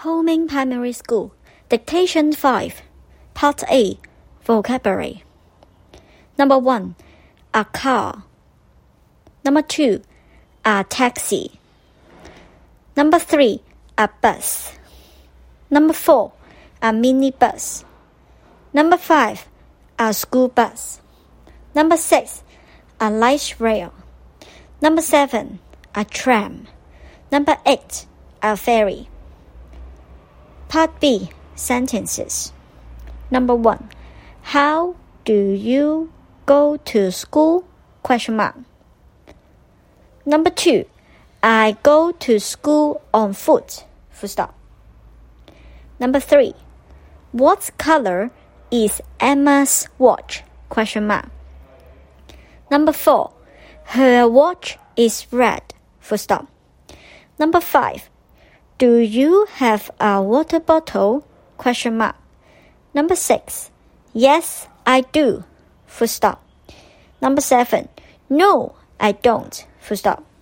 Homing Primary School, Dictation 5, Part A, Vocabulary. Number 1, a car. Number 2, a taxi. Number 3, a bus. Number 4, a minibus. Number 5, a school bus. Number 6, a light rail. Number 7, a tram. Number 8, a ferry. Part B, sentences. Number 1, how do you go to school? Number 2, I go to school on foot. Full stop. Number 3, what color is Emma's watch? Number 4, her watch is red. Full stop. Number 5, do you have a water bottle? Number 6, yes, I do. Full stop. Number 7, no, I don't. Full stop.